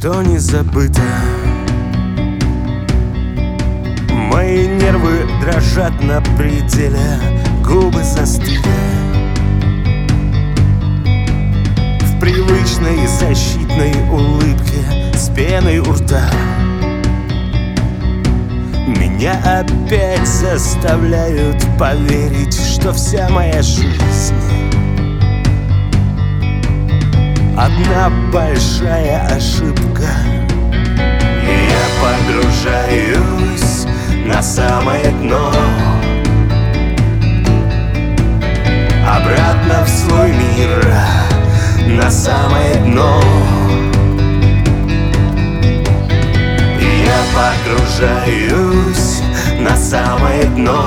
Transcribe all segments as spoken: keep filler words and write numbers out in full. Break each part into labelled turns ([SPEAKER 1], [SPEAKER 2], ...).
[SPEAKER 1] что не забыто. Мои нервы дрожат на пределе, губы застыли в привычной защитной улыбке с пеной у рта. Меня опять заставляют поверить, что вся моя жизнь одна большая ошибка. И я погружаюсь на самое дно, обратно в свой мир, на самое дно. И я погружаюсь на самое дно,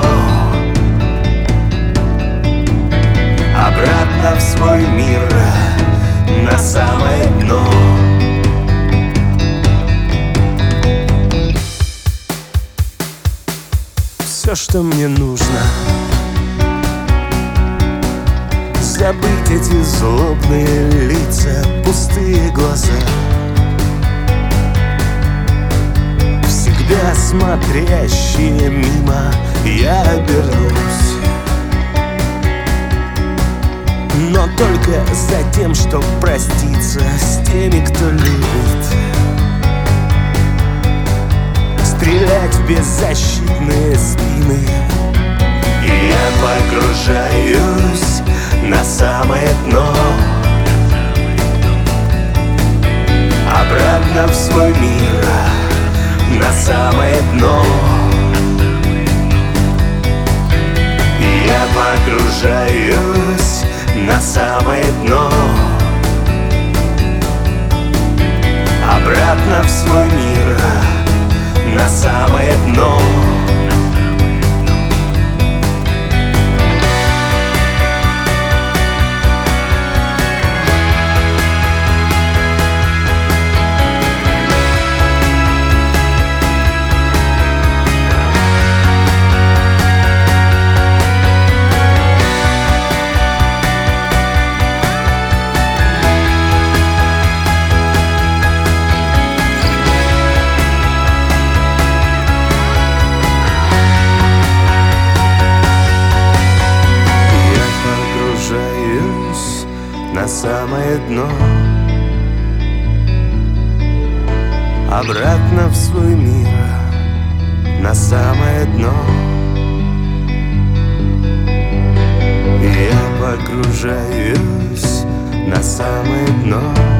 [SPEAKER 1] обратно в свой мир, на самое дно. Все, что мне нужно, забыть эти злобные лица, пустые глаза, всегда смотрящие мимо. Я обернусь, но только за тем, чтоб проститься с теми, кто любит, стрелять в беззащитные спины. И я погружаюсь на самое дно, обратно в свой мир, на самое дно. И я погружаюсь на самое дно, обратно в свой мир, на самое дно. На самое дно, обратно в свой мир, на самое дно. И я погружаюсь на самое дно.